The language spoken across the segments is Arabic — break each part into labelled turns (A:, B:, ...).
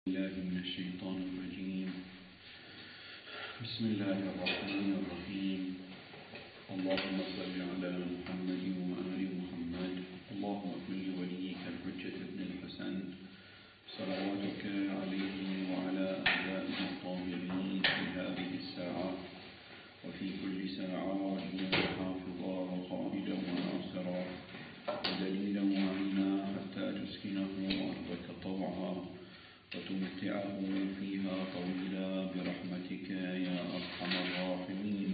A: الله من الشيطان الرجيم. بسم الله الرحمن الرحيم. اللهم صل على محمد وآل محمد. اللهم كن لوليك الحجة ابن الحسن صلواتك عليه وعلى أعدائه الطاهرين في هذه الساعة وفي كل ساعة وليا وحافظا وقائدا وناصرا ودليلا وعينا حتى تسكنه أرضك طوعا وتمتعه فيها طويلا برحمتك يا أرحم الراحمين.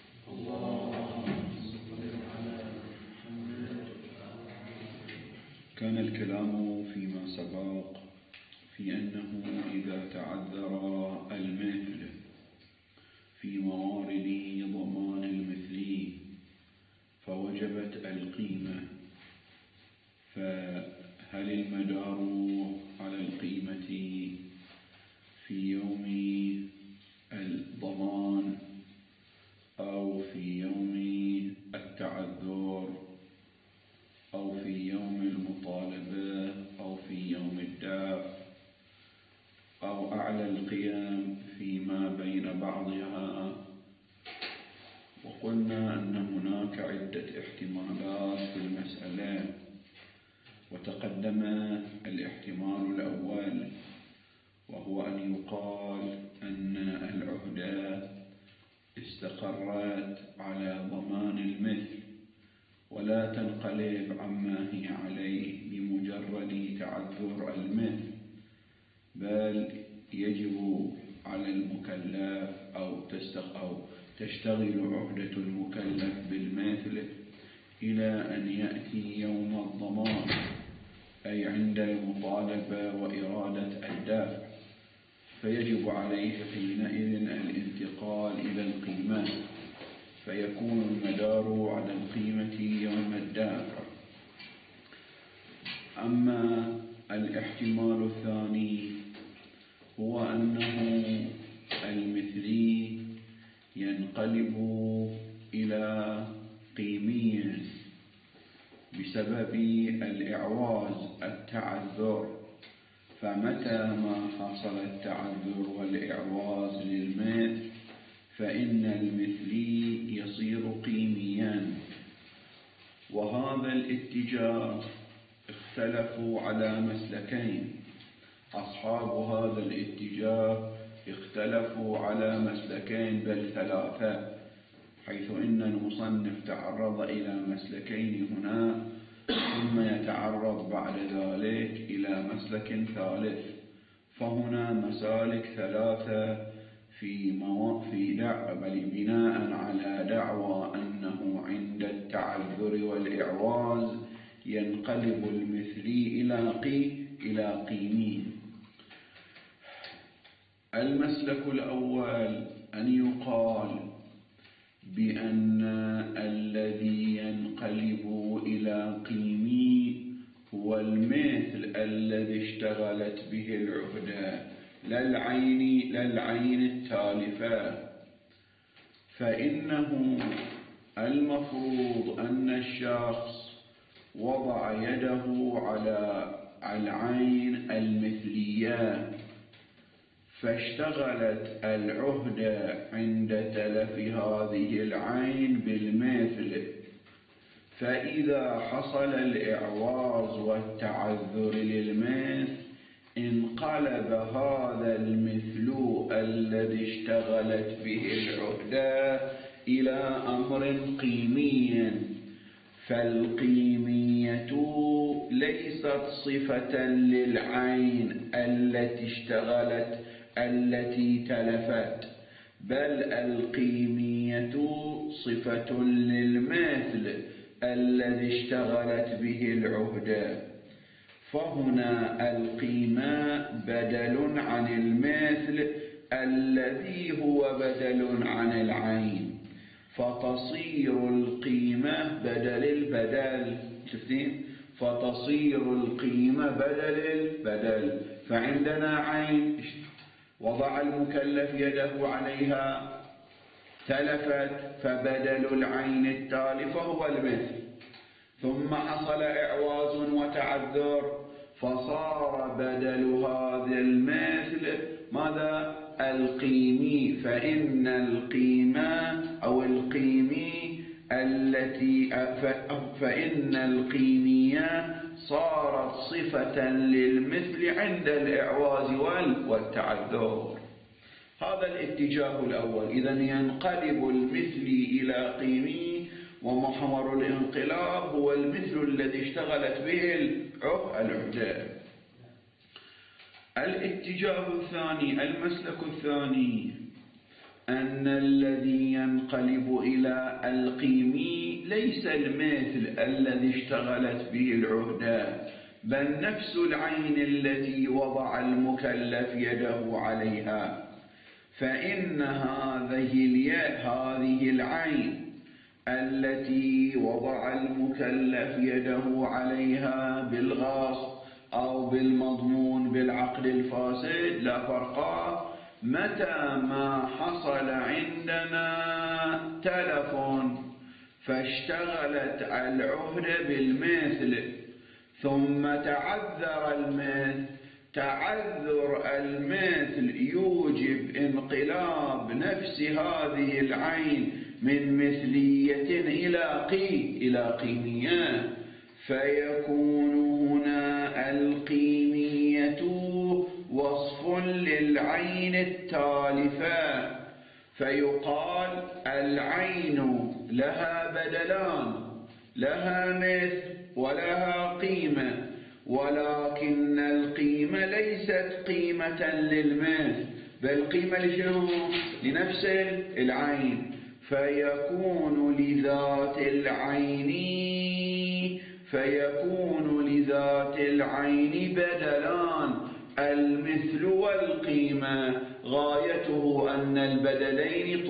A: كان الكلام فيما سبق في أنه إذا تعذر المثل في موارد ضمان المثلي فوجبت القيمة، فهل المدار على القيمة في يوم الضمان أو في يوم التعذر أو في يوم المطالبة أو في يوم الدفع أو أعلى القيم فيما بين بعضها؟ وقلنا أن هناك عدة احتمالات في المسألة، وتقدم الاحتمال الأول وهو أن يقال أن العهدة استقرت على ضمان المثل ولا تنقلب عما هي عليه بمجرد تعذر المثل، بل يجب على المكلف أو تشتغل عهدة المكلف بالمثل إلى أن يأتي يوم الضمان، أي عند المطالبة وإرادة الدفع، فيجب عليه حينئذ الانتقال إلى القيمة، فيكون المدار على القيمة يوم الدفع. أما الاحتمال الثاني هو أنه المثلي ينقلب إلى قيميا بسبب الإعواز التعذر، فمتى ما حصل التعذر والإعواز للمثل فإن المثلي يصير قيميا. وهذا الاتجاه اختلفوا على مسلكين، أصحاب هذا الاتجاه اختلفوا على مسلكين بل ثلاثة، حيث إن المصنف تعرض إلى مسلكين هنا ثم يتعرض بعد ذلك إلى مسلك ثالث، فهنا مسالك ثلاثة في بناء على دعوى أنه عند التعذر والإعواز ينقلب المثلي إلى قيمين. المسلك الأول أن يقال بأن الذي ينقلب إلى قيمي هو المثل الذي اشتغلت به العهدة لا العين التالفة، فإنه المفروض أن الشخص وضع يده على العين المثلية فاشتغلت العهدة عند تلف هذه العين بالمثل، فإذا حصل الإعواز والتعذر للمثل انقلب هذا المثل الذي اشتغلت به العهدة إلى أمر قيمي، فالقيمية ليست صفة للعين التي تلفت، بل القيمية صفة للمثل الذي اشتغلت به العهدة، فهنا القيمة بدل عن المثل الذي هو بدل عن العين، فتصير القيمة بدل البدل. شفتين؟ فتصير القيمة بدل البدل. فعندنا عين وضع المكلف يده عليها تلفت، فبدل العين التالفة هو المثل، ثم حصل إعواز وتعذر فصار بدل هذا المثل ماذا؟ القيمي. فإن القيمة أو القيمي فإن القيمية صارت صفة للمثل عند الإعواز والتعذر. هذا الاتجاه الأول. إذن ينقلب المثل إلى قيمي، ومحور الانقلاب هو المثل الذي اشتغلت به العهدة. الاتجاه الثاني، المسلك الثاني، أن الذي ينقلب إلى القيمي ليس المثل الذي اشتغلت به العهدة، بل نفس العين التي وضع المكلف يده عليها. فإن هذه العين التي وضع المكلف يده عليها بالغصب أو بالمضمون بالعقد الفاسد لا فرق، متى ما حصل عندنا تلف فاشتغلت العهدة بالمثل ثم تعذر المثل، تعذر المثل يوجب انقلاب نفس هذه العين من مثلية إلى قيمية، فيكون هنا القيمية وصف للعين التالفة، فيقال العين لها بدلان، لها مثل ولها قيمة، ولكن القيمة ليست قيمة للمثل بل قيمة لشنو؟ لنفس العين. فيكون لذات العين بدلان، المثل والقيمة. غايته أن البدلين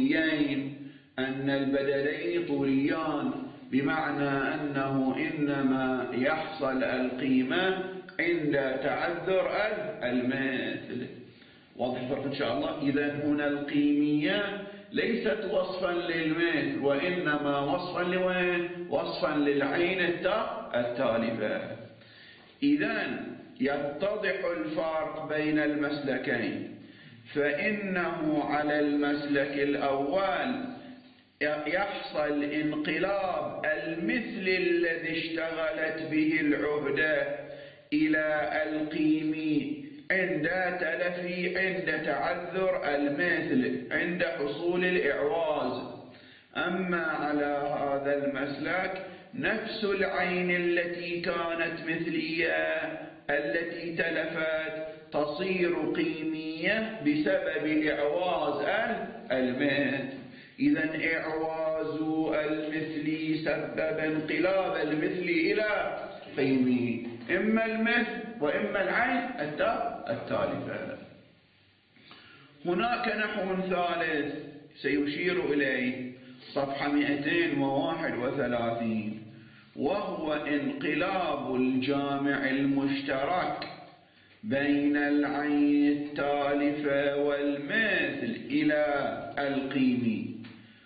A: طوليان، بمعنى أنه إنما يحصل القيمة عند تعذر المثل. واضح الفرق إن شاء الله؟ إذن هنا القيمية ليست وصفا للمثل، وإنما وصفا للعين التالفة. إذن يتضح الفرق بين المسلكين، فإنه على المسلك الأول يحصل انقلاب المثل الذي اشتغلت به العهدة إلى القيمي عند تعذر المثل، عند حصول الإعواز. أما على هذا المسلك نفس العين التي كانت مثلية التي تلفت تصير قيمية بسبب إعواز المثل. إذن إعواز المثل سبب انقلاب المثل إلى قيمي، إما المثل وإما العين التالفة. هناك نحو ثالث سيشير إليه صفحة 231، وهو انقلاب الجامع المشترك بين العين التالفة والمثل إلى القيمي.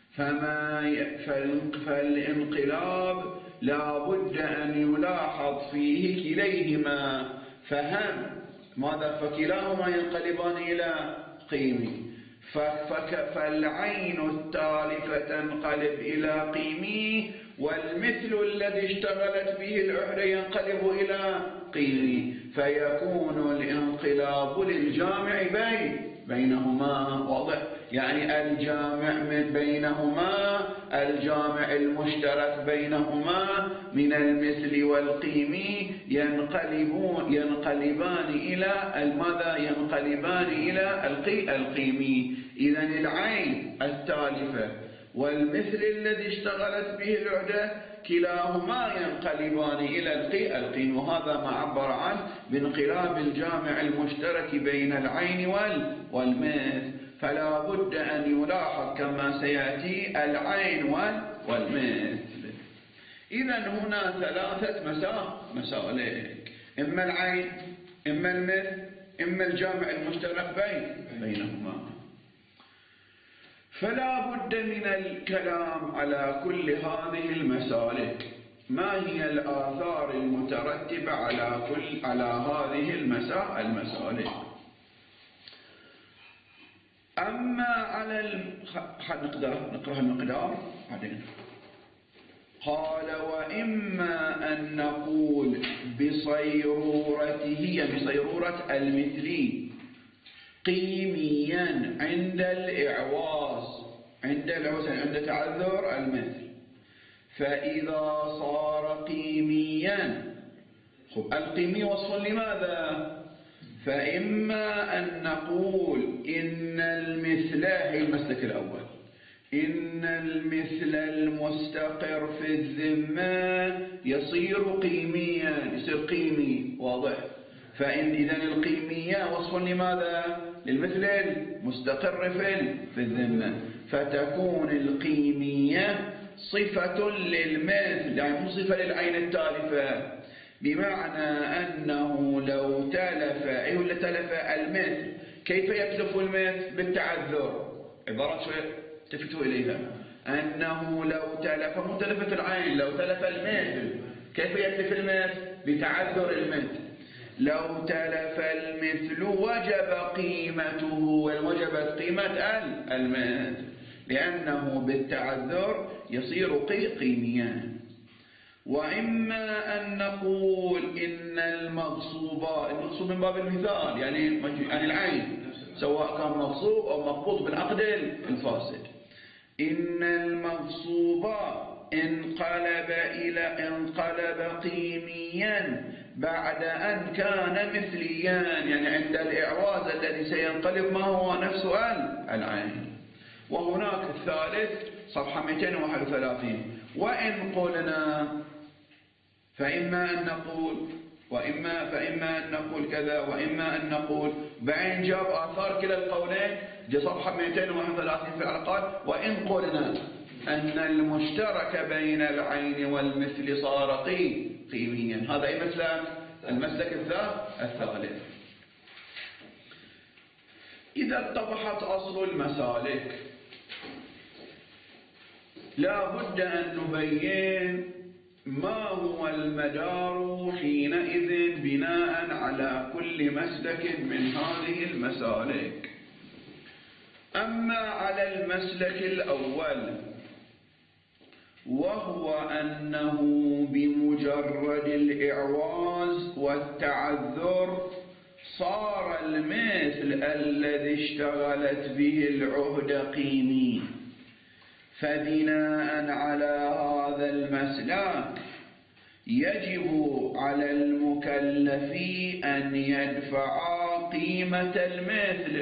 A: فالانقلاب لا بد أن يلاحظ فيه كليهما، فكلاهما ينقلبان إلى قيمي. فالعين التالفة تنقلب إلى قيمي، والمثل الذي اشتغلت به العهدة ينقلب إلى قيمي، فيكون الانقلاب للجامع بينهما. واضح؟ يعني الجامع بينهما، الجامع المشترك بينهما من المثل والقيمي ينقلبان إلى ماذا؟ ينقلبان إلى القيمي. إذن العين التالفة والمثل الذي اشتغلت به العهدة كلاهما ينقلبان إلى القيم، وهذا ما عبر عنه بانقلاب الجامع المشترك بين العين والمثل. فلا بد أن يلاحظ كما سيأتي العين والمثل. إذن هنا ثلاثة مسالك، إما العين، إما المثل، إما الجامع المشترك بينهما. فلا بد من الكلام على كل هذه المسالك. ما هي الآثار المترتبة على هذه المسالك. أما على نقرأ المقدار بعدين. قال وإما أن نقول بصيرورته، يعني بصيرورة المثلي قيميا عند الإعواز، عند تعذر المثل، فإذا صار قيميا، القيمي وصف لماذا؟ فإما أن نقول إن المثل، هي المسلك الأول، إن المثل المستقر في الذمة يصير قيميا، يصير قيمي، واضح؟ فإن إذن القيمية وصف لماذا؟ للمثل المستقر في الذمة، فتكون القيمية صفة للمثل، يعني مو صفة للعين التالفة، بمعنى أنه لو تلف، ولا تلف المثل، كيف يتلف المثل؟ بالتعذر. عبارة شوية تفتوا إليها، أنه لو تلف، مو تلفت العين، لو تلف المثل كيف يتلف المثل؟ بتعذر المثل. لو تلف المثل وجب قيمته، ووجبت قيمة المثل، لأنه بالتعذر يصير قيميا. وإما أن نقول إن المغصوب من باب المثال، يعني العين، سواء كان مغصوب أو مقبوض بالعقد الفاسد، إن المغصوب انقلب قيميا بعد أن كان مثليا، يعني عند الإعواز الذي سينقلب ما هو نفس العين. وهناك الثالث صفحة 231. وإن قلنا فإما أن نقول كذا، وإما أن نقول، بعين جاب آثار كلا القولين، دي صفحة 231 في العقاد. وإن قلنا أن المشترك بين العين والمثل صار قيميا، هذا أي مسلك؟ المسلك الثالث. إذا اتضحت أصل المسالك، لا بد أن نبين ما هو المدار حينئذ بناء على كل مسلك من هذه المسالك. أما على المسلك الأول، وهو أنه بمجرد الإعواز والتعذر صار المثل الذي اشتغلت به العهد قيمي، فبناء على هذا المسلك يجب على المكلف أن يدفع قيمة المثل،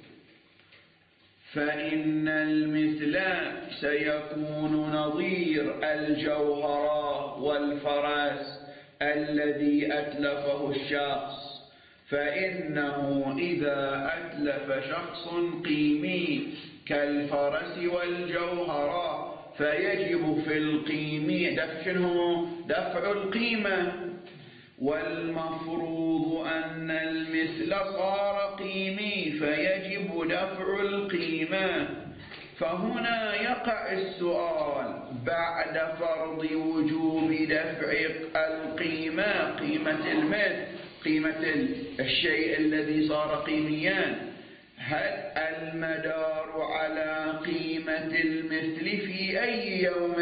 A: فإن المثل سيكون نظير الجوهر والفرس الذي أتلفه الشخص، فإنه إذا أتلف شخص قيمي كالفرس والجوهر فيجب في القيمي دفع القيمة، والمفروض أن المثل صار قيمي فيجب دفع القيمة. فهنا يقع السؤال بعد فرض وجوب دفع القيمة، قيمة المثل، قيمة الشيء الذي صار قيميا، هل المدار على قيمة المثل في أي يوم؟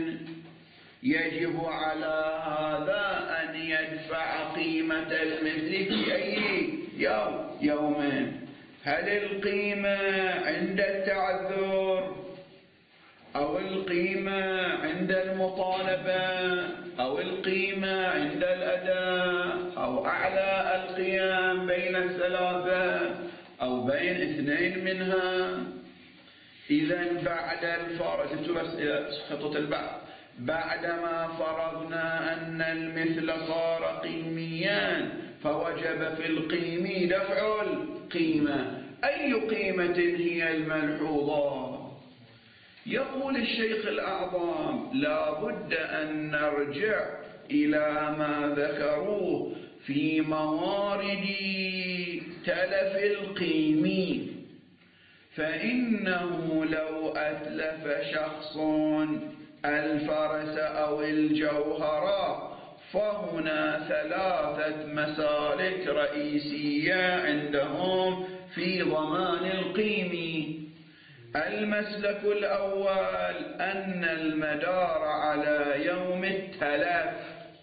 A: يجب على هذا أن يدفع قيمة المثل في أي يوم؟ هل القيمة عند التعذر، أو القيمة عند المطالبة، أو القيمة عند الأداء، أو أعلى القيام بين الثلاثة، أو بين اثنين منها؟ إذن بعد الفرض، خطوة البعض، بعدما فرضنا أن المثل صار قيميا فوجب في القيم دفع القيمة. أي قيمة هي الملحوظة؟ يقول الشيخ الأعظم لا بد أن نرجع إلى ما ذكروه في موارد تلف القيم، فإنه لو أتلف شخص الفرس أو الجوهر، فهنا 3 مسالك رئيسية عندهم في ضمان القيم. المسلك الأول أن المدار على يوم التلف،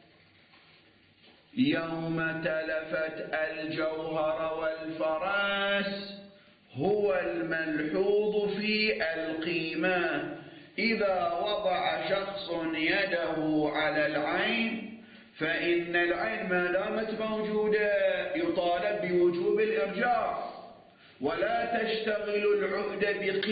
A: يوم تلفت الجوهر والفرس هو الملحوظ في القيمة. إذا وضع شخص يده على العين فإن العين ما دامت موجودة يطالب بوجوب الإرجاع، ولا تشتغل العهدة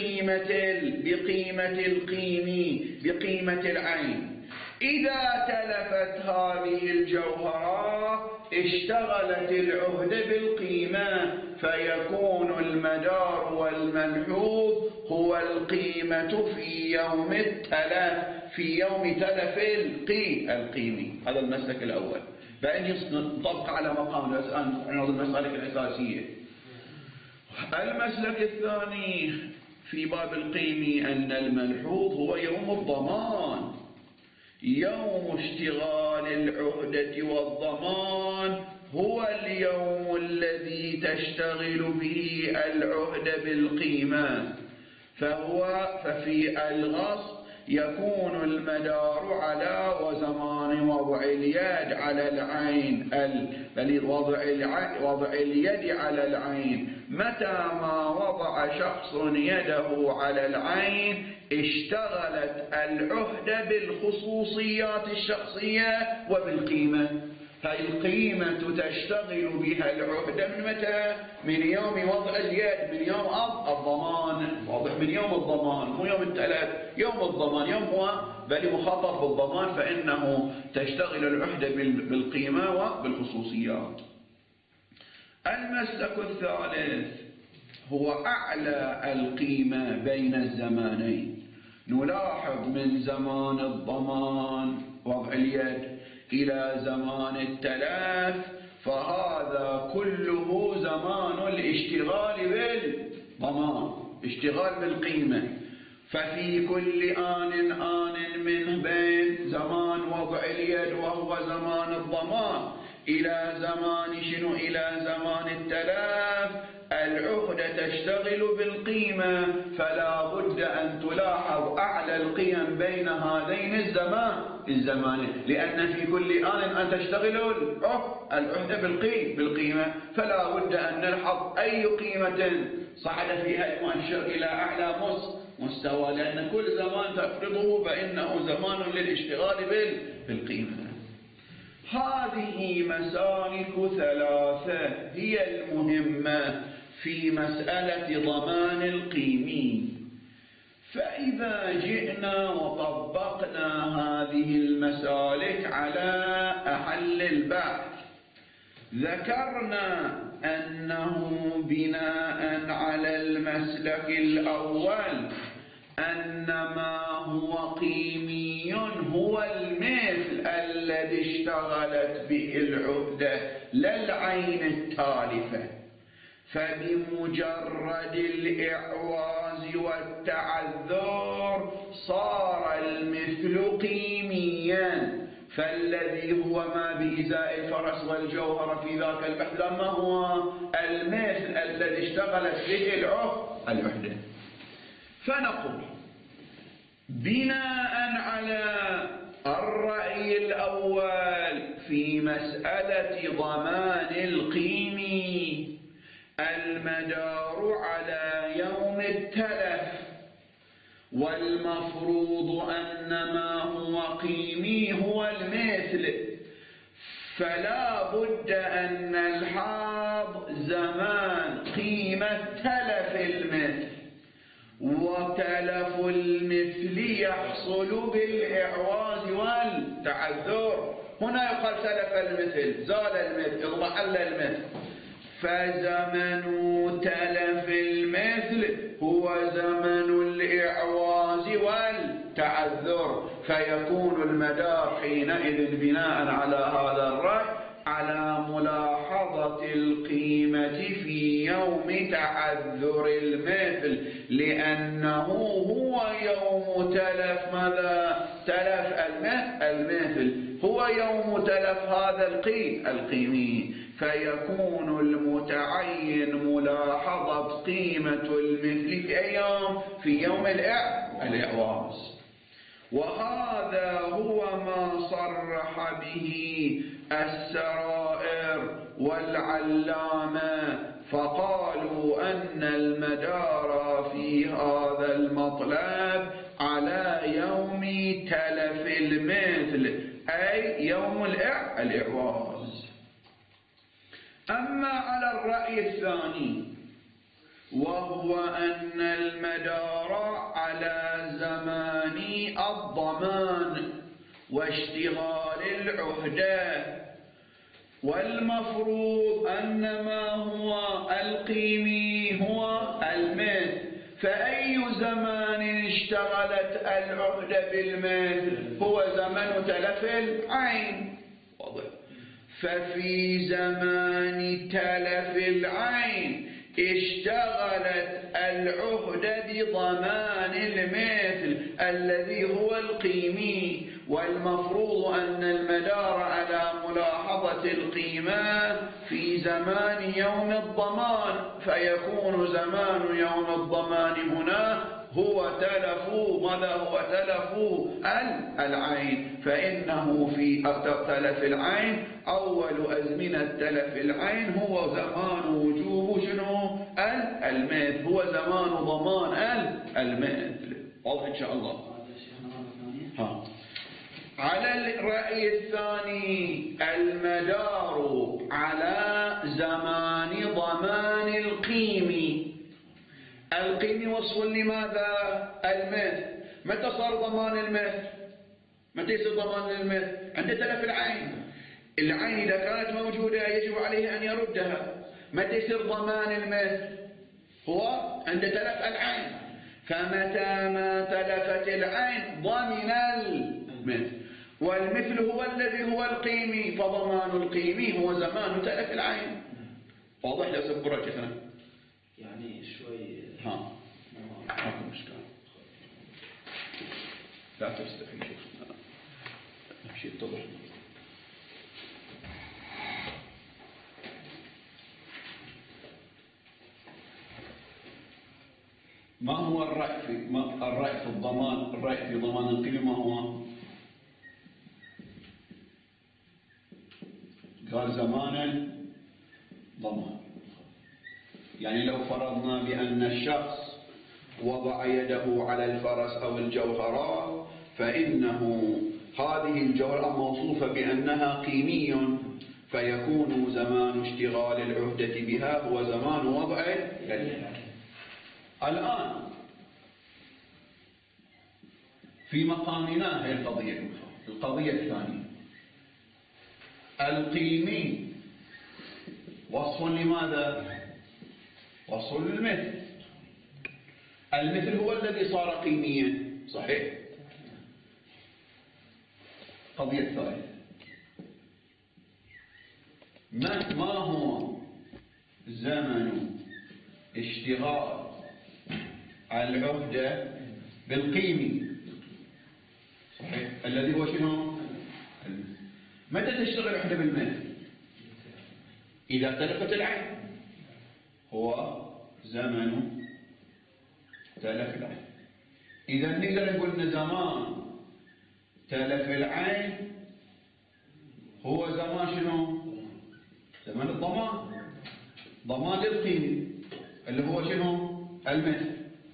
A: بقيمة العين. إذا تلفت هذه الجوهرة اشتغلت العهدة بالقيمة، فيكون المدار والملحوظ هو القيمة في يوم التلف، في يوم تلف القيمي. هذا المسلك الأول، بأن نطبق على مقام المسالك الأساسية. المسلك الثاني في باب القيم أن الملحوظ هو يوم الضمان، يوم اشتغال العهدة والضمان هو اليوم الذي تشتغل به العهدة بالقيمة. ففي الغصب يكون المدار على وزمان وضع اليد على العين، وضع اليد على العين. متى ما وضع شخص يده على العين اشتغلت العهدة بالخصوصيات الشخصية وبالقيمة. هاي القيمة تشتغل بها العهدة من متى؟ من يوم وضع اليد، من يوم الضمان، واضح، من يوم الضمان، مو يوم التلف، يوم الضمان، يوم هو بل مخاطب بالضمان، فإنه تشتغل العهدة بالقيمة وبالخصوصيات. المسلك الثالث هو أعلى القيمة بين الزمانين. نلاحظ من زمان الضمان وضع اليد إلى زمان التلف، فهذا كله زمان الاشتغال بالضمان، اشتغال بالقيمة. ففي كل آن منه بين زمان وضع اليد وهو زمان الضمان إلى زمان إلى زمان التلف العهدة تشتغل بالقيمة، فلا بد أن تلاحظ أعلى القيم بين هذين الزمانين، لأن في كل آن تشتغل العهدة بالقيمة، فلا بد أن نلحظ أي قيمة صعد فيها المؤشر إلى أعلى مستوى، لأن كل زمان تفرضه فإنه زمان للاشتغال بالقيمة. هذه مسالك 3 هي المهمة في مسألة ضمان القيمين. فإذا جئنا وطبقنا هذه المسالك على أحل البحث، ذكرنا أنه بناء على المسلك الأول أن ما هو قيمي هو المثل الذي اشتغلت به العهدة لا العين التالفة، فبمجرد الإعواز والتعذر صار المثل قيميا. فالذي هو ما بإزاء الفرس والجوهر في ذاك البحث ما هو المثل الذي اشتغلت به العهدة. فنقول بناء على الرأي الأول في مسألة ضمان القيم المدار على يوم التلف، والمفروض أن ما هو قيمي هو المثل، فلا بد أن نلحظ زمان قيمة تلف المثل، وتلف المثل يحصل بالإعواز والتعذر. هنا يقال تلف المثل، زال المثل، اضمحل المثل، فزمن تلف المثل هو زمن الإعواز والتعذر، فيكون المدار حينئذ بناء على هذا الرأي على ملاحظة القيمة في يوم تعذر المثل، لأنه هو يوم تلف ماذا؟ تلف المثل، هو يوم تلف هذا القيمي، فيكون المتعين ملاحظة قيمة المثل في أي يوم؟ في يوم الإعواز. وهذا هو ما صرح به السرائر والعلامة، فقالوا أن المدار في هذا المطلب على يوم تلف المثل، أي يوم الإعواز. أما على الرأي الثاني، وهو أن المدار على زمان الضمان واشتغال العهدة، والمفروض أن ما هو القيمي هو المثل، فأي زمان اشتغلت العهدة بالمثل؟ هو زمن تلف العين. واضح؟ ففي زمان تلف العين اشتغلت العهدة بضمان المثل الذي هو القيمي، والمفروض أن المدار على ملاحظة القيمة في زمان يوم الضمان، فيكون زمان يوم الضمان هنا هو تلف ماذا؟ هو تلف العين، فإنه في تلف العين أول أزمنة تلف العين هو زمان وجوب شنو؟ المثل، هو زمان ضمان المثل. واضح إن شاء الله؟ على الرأي الثاني، المدار على زمان ضمان القيمي. القيمي وصف لماذا؟ المثل. متى صار ضمان المثل؟ متى يصير ضمان المثل؟ عند تلف العين. العين إذا كانت موجودة يجب عليه أن يردها. متى يصير ضمان المثل؟ هو عند تلف العين. فمتى ما تلفت العين ضمن المثل، والمثل هو الذي هو القيمي، فضمان القيمي هو زمان تلف العين. واضح يا سيد بركتنا؟
B: يعني شوي
A: ماكو مشكلة، لا تستحي، شوف شيء يتضح. ما هو الرأي في الضمان؟ الرأي في ضمان القيمة ما هو؟ قال زمان ضمان. يعني لو فرضنا بأن الشخص وضع يده على الفرس أو الجوهرات، فإنه هذه الجوهرة موصوفة بأنها قيمي، فيكون زمان اشتغال العهدة بها هو زمان وضع يده. الآن في مقامنا هي القضية الثانية. القيمي وصف لماذا؟ وصف للمثل. المثل هو الذي صار قيميا، صحيح؟ القضية الثالثة، ما هو زمن اشتغال العهدة بالقيمي؟ صحيح، الذي هو شنو؟ متى تشتغل العهدة بالمثل؟ إذا تلفت العين، هو زمن تلف العين. إذا نقدر نقول إن زمان تلف العين هو زمان شنو؟ زمان الضمان، ضمان للقيمة اللي هو شنو؟ المثل.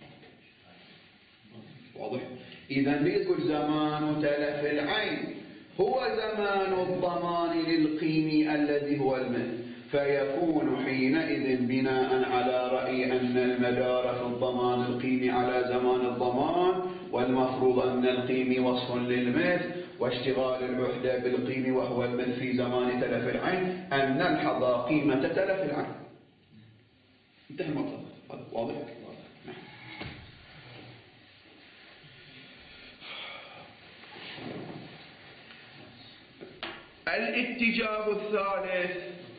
A: واضح؟ إذا نقول زمان تلف العين هو زمان الضمان للقيمة الذي هو المثل، فيكون حينئذ بناء على رأي أن المدار في الضمان القيمي على زمان الضمان، والمفروض أن القيمي وصف للمثل، واشتغال العهدة بالقيمي وهو المثل في زمان تلف العين، أن نلحظ قيمة تلف العين. انتهى المطلب. واضح؟ الاتجاه الثالث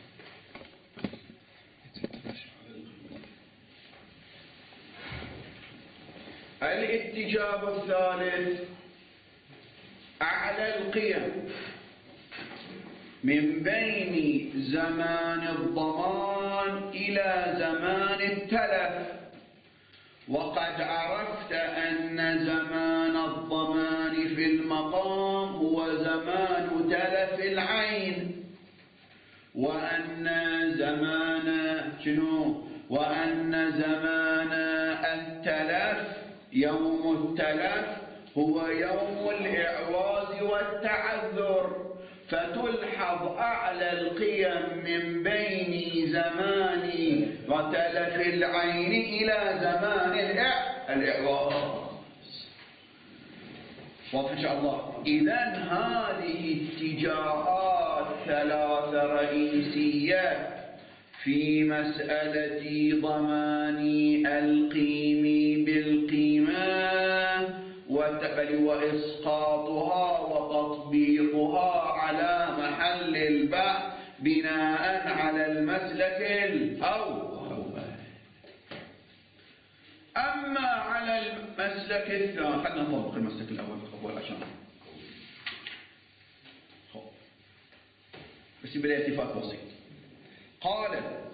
A: أعلى القيم من بين زمان الضمان إلى زمان التلف. وقد عرفت أن زمان الضمان في المقام هو زمان تلف العين، وأن زمان التلف يوم التلف هو يوم الإعواز والتعذر. فتلحظ أعلى القيم من بين زمان تلف العين إلى زمان الإعواز. واضح إن شاء الله. إذن هذه اتجاهات ثلاثة رئيسية في مسألة ضمان القيم بالقيمة وإسقاطها وتطبيقها على محل البحث بناء على المسلك الأول. أما على المسلك الثاني، خلينا نطبق المسلك الأول عشان بس بلا التفات بسيط. قال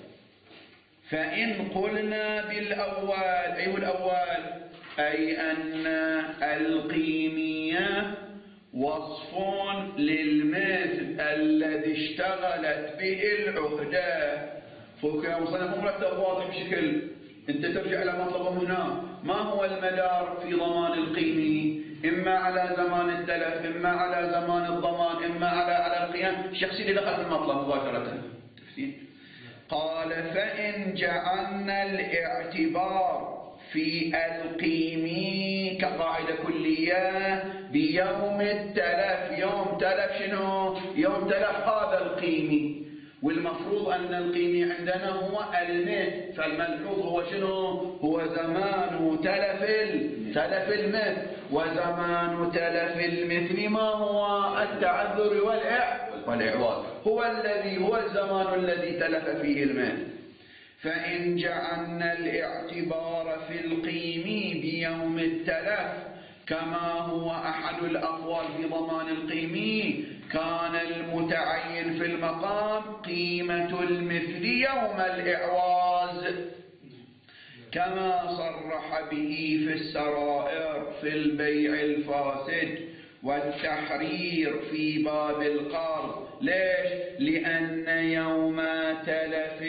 A: فإن قلنا بالأول، أيه الأول؟ أي أن القيمية وصف للمثل الذي اشتغلت به العهدة. فوق يا مصنف مرتب واضح بشكل، أنت ترجع إلى مطلبه هنا. ما هو المدار في ضمان القيمي؟ إما على زمان التلف، إما على زمان الضمان، إما على القيام. الشخص اللي دخل في المطلب مباشرة. قال فإن جعلنا الاعتبار في القيمي كقاعدة كلية بيوم التلف، يوم تلف شنو؟ يوم تلف هذا القيمي، والمفروض أن القيمي عندنا هو المثل، فالملحوظ هو شنو؟ هو زمان تلف المثل. وزمان تلف المثل ما هو؟ التعذر والإعواز، هو الزمان الذي تلف فيه المثل. فإن جعلنا الاعتبار في القيم بيوم التلف كما هو أحد الأقوال في ضمان القيم، كان المتعين في المقام قيمة المثل يوم الإعواز، كما صرح به في السرائر في البيع الفاسد والتحرير في باب القرض. ليش؟ لأن يوم تلف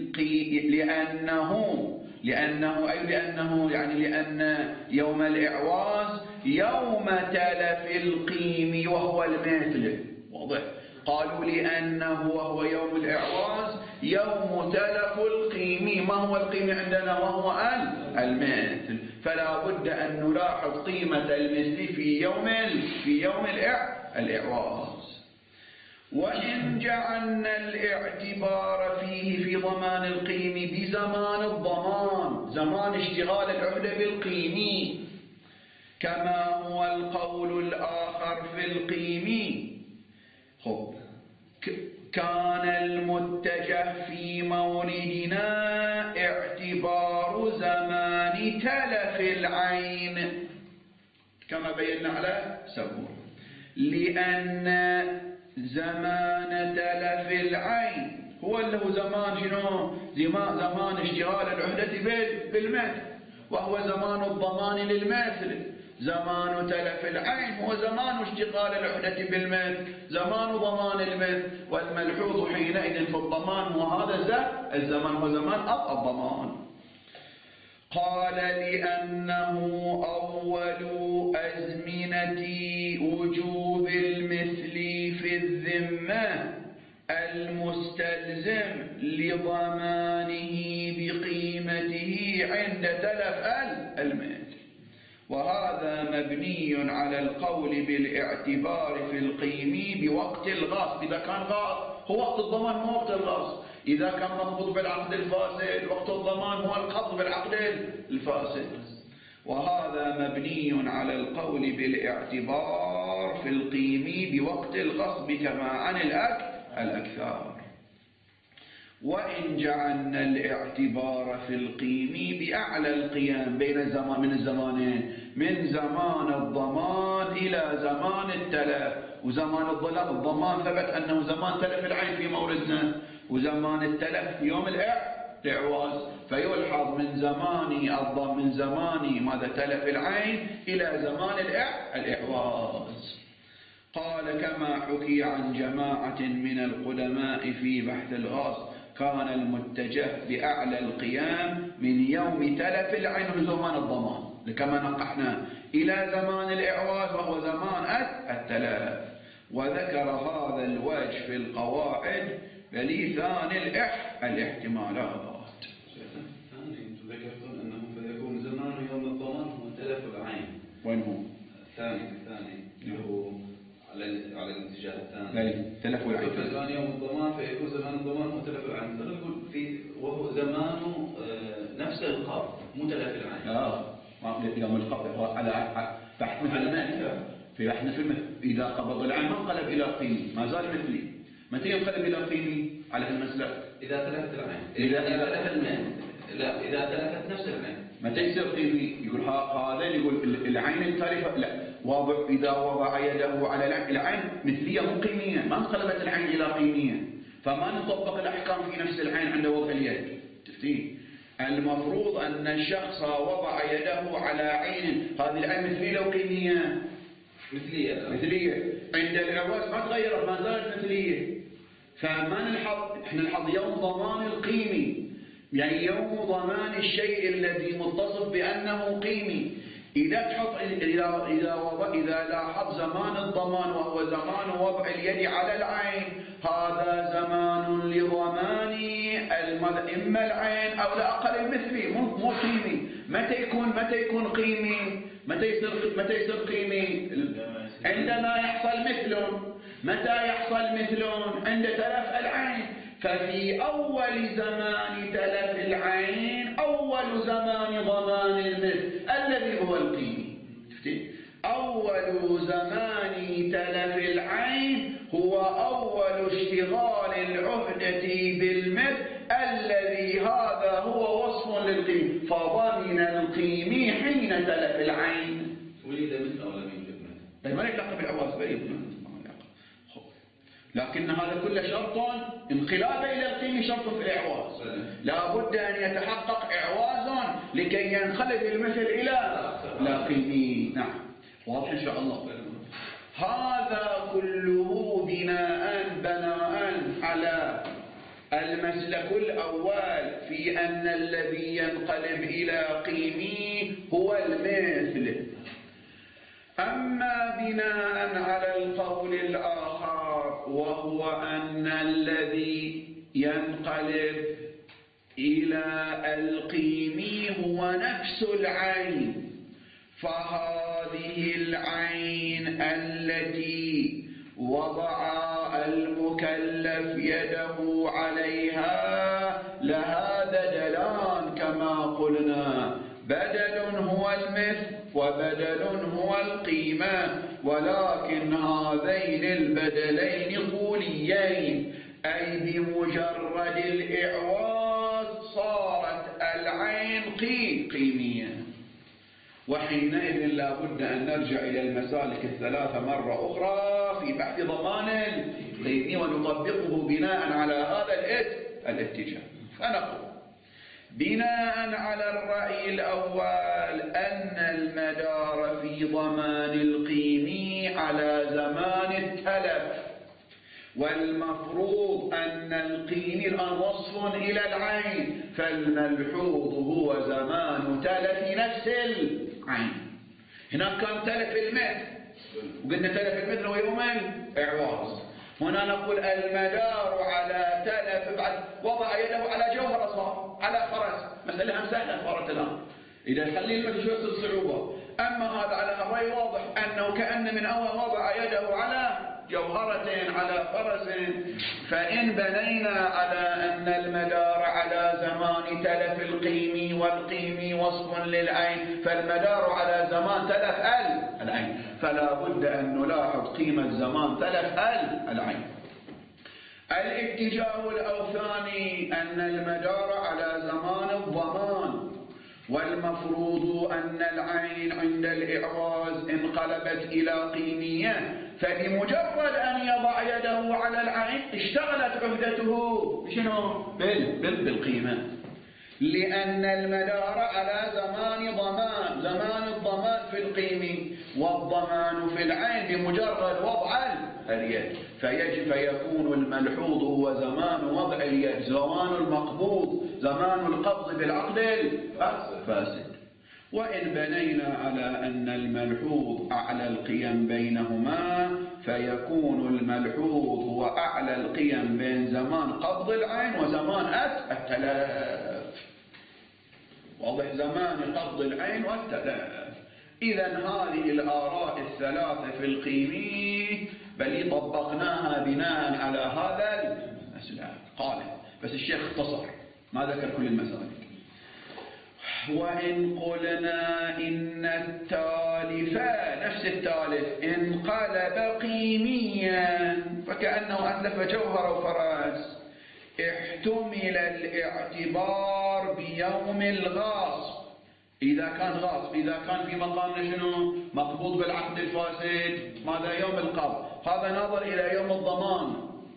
A: لأن يوم الإعواز يوم تلف القيم وهو المثل. واضح؟ قالوا لأنه وهو يوم الإعواز يوم تلف القيم. ما هو القيم عندنا؟ وهو المثل. فلا بد أن نلاحظ قيمة المثل في يوم الإعواز. وإن جعلنا الاعتبار فيه في ضمان القيم بزمان الضمان، زمان اشتغال العهدة بالقيم، كما هو القول الآخر في القيم، كان المتجه في موردنا اعتبار زمان تلف العين كما بينا على سبور، لأن زمان تلف العين هو اللي هو زمان شنو؟ زمان اشتغال العهدة بالمثل، وهو زمان الضمان للمثل. زمان تلف العين هو زمان اشتغال العهدة بالمثل، زمان ضمان المثل. والملحوظ حينئذ في الضمان هو هذا الزمان، هو زمان الضمان. قال لأنه أول أزمنة وجوب المثل في الذمة المستلزم لضمانه بقيمته عند تلف المثل، وهذا مبني على القول بالاعتبار في القيم بوقت الغاصب. إذا كان غاصب هو وقت الضمان مو وقت الغاصب. إذا كان مضبوط بالعقد الفاسد وقت الضمان هو القبض بالعقد الفاسد. وهذا مبني على القول بالاعتبار في القيم بوقت الغصب كما عن الأكثر. وإن جعلنا الاعتبار في القيم بأعلى القيام بين الزمان من الزمانين، من زمان الضمان إلى زمان التلف. وزمان الضمان ثبت أنه زمان تلف العين في موردنا، وزمان التلف في يوم الإعواز. فيلحظ من زمان ماذا تلف العين إلى زمان الإعواز. قال كما حكي عن جماعة من القدماء في بحث الغاص كان المتجه بأعلى القيام من يوم تلف العين لزمان الضمان، كما نقحنا، إلى زمان الإعواز وهو زمان التلف. وذكر هذا الوجه في القواعد بليثان الاحتمالات.
B: أنتم ذكرتم أنه فيكون زمان يوم الضمان هو تلف العين.
A: وين هو؟
B: الثاني اللي هو على الاتجاه الثاني.
A: تلف العين.
B: فزمان يوم الضمان فيكون زمان الضمان هو تلف العين. نقول وهو زمان نفس القبض مو تلف العين.
A: يوم القبض على بحث مثل الماء. في بحث مثل إذا قبض العين ما انقلب إلى قيمي، ما زال مثلي. متى ينقلب إلى قيمي على المسلك؟
B: إذا تلفت العين. إذا تلف الماء. لا، إذا تلفت نفس العين.
A: متى يصير قيمي؟ يقول هذا يقول العين التالفة. لا، إذا وضع يده على العين مثلية مو قيمية، ما انقلبت العين إلى قيمية، فما نطبق الأحكام في نفس العين عند وضع اليد. تفتين؟ المفروض أن الشخص وضع يده على عين، هذه العين مثلية أو قيمية؟ مثلية. عند الإعواز ما تغيرت، ما زالت مثلية. فما نلحظ يوم ضمان القيمي، يعني يوم ضمان الشيء الذي متصف بأنه قيمي. إذا لاحظ زمان الضمان وهو زمان وضع اليد على العين، هذا زمان لضمان إما العين أو لا أقل المثلي، مو قيمي. متى يكون قيمي؟ متى يصير قيمي؟ عندما يحصل مثل. متى يحصل مثل؟ عند تلف العين. ففي أول زمان تلف العين أول زمان ضمان المثل الذي هو القيمي. أول زمان تلف العين هو أول اشتغال العهدة بالمثل الذي هذا هو وصف للقيم، فضمن القيمي حين تلف العين.
B: ولد مثل أو لم يوجد مثل؟
A: ما يلقى بالعواز بريد، لكن هذا كله شرط انقلاب إلى القيم، شرط في الإعواز. لا بد أن يتحقق إعواز لكي ينقلب المثل إلى قيمي. نعم، واضح إن شاء الله. هذا كله بناء على المسلك الأول في أن الذي ينقلب إلى قيمي هو المثل. أما بناء على القول الآخر وهو أن الذي ينقلب إلى القيمي هو نفس العين، فهذه العين التي وضع المكلف يده عليها لها بدلان كما قلنا، بدل هو المثل وبدل هو القيمة، ولكن هذين البدلين طوليين، أي بمجرد الإعواز صارت العين قيمية. وحينئذ لا بد أن نرجع إلى المسالك الثلاثة مرة أخرى في بحث ضمان القيمي ونطبقه بناء على هذا الاتجاه. فنقول بناء على الرأي الأول أن المدار في ضمان القيمي على زمان التلف، والمفروض أن القيمي الآن وصف إلى العين، فالملحوظ هو زمان تلف نفس العين. هناك كان تلف المثل، وقلنا تلف المثل هو يوم الإعواز. هنا نقول المدار على تلف، بعد وضع يده على جوهر صار على فرس، مسألة هم سهلة صارت الآن. إذا خلي المثل شو يصير صعوبة. أما هذا على الرأي واضح أنه كأن من أول وضع يده على جوهرة على فرس، فإن بنينا على أن المدار على زمان تلف القيمي والقيمي وصف للعين، فالمدار على زمان تلف العين، فلا بد أن نلاحظ قيمة زمان تلف العين. الاتجاه الثاني أن المدار على زمان الضمان، والمفروض أن العين عند الإعواز انقلبت إلى قيمية، فبمجرد أن يضع يده على العين اشتغلت عهدته شنو؟ بالقيمة، لأن المدار على زمان ضمان، زمان الضمان في القيم والضمان في العين بمجرد وضع اليد، فيكون الملحوظ هو زمان وضع اليد، زمان المقبوض، زمان القبض بالعقد الفاسد. وإن بنينا على أن الملحوظ أعلى القيم بينهما، فيكون الملحوظ هو أعلى القيم بين زمان قبض العين وزمان التلاف. واضح؟ زمان قبض العين والتلاف. إذا هذه الآراء الثلاثة في القيمي بل طبقناها بناء على هذا المسألة. قال بس الشيخ اختصر ما ذكر كل المسائل. وإن قلنا إن التالف نفس التالف انقلب قيميا فكأنه أتلف جوهر وفراس، احتمل الاعتبار بيوم الغاصب إذا كان غاصب، إذا كان في مقامنا شنو؟ مقبوض بالعقد الفاسد، ماذا؟ يوم القبض، هذا نظر إلى يوم الضمان،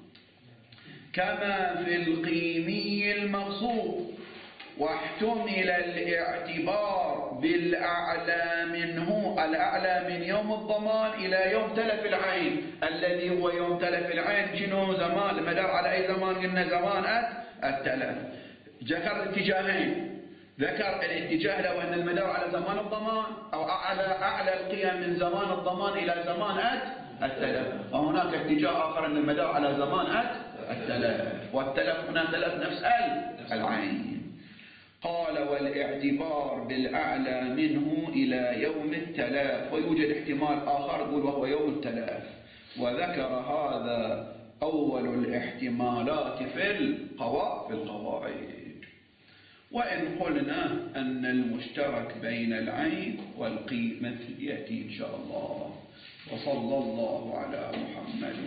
A: كما في القيمي المغصوب. واحتمل الاعتبار بالأعلى منه، الأعلى من يوم الضمان إلى يوم تلف العين، الذي هو يوم تلف العين شنو؟ زمان المدار على أي زمان؟ قلنا زمان التلف. ذكر اتجاهين، ذكر الاتجاه لو أن المدار على زمان الضمان أو أعلى القيم من زمان الضمان إلى زمان التلف، وهناك اتجاه آخر أن المدار على زمان التلف، والتلف هنا تلف نفس العين. قال والاعتبار بالأعلى منه إلى يوم التلاف، ويوجد احتمال آخر يقول وهو يوم التلاف، وذكر هذا أول الاحتمالات في القواعد. وإن قلنا أن المشترك بين العين والقيمة يأتي إن شاء الله. وصلى الله على محمد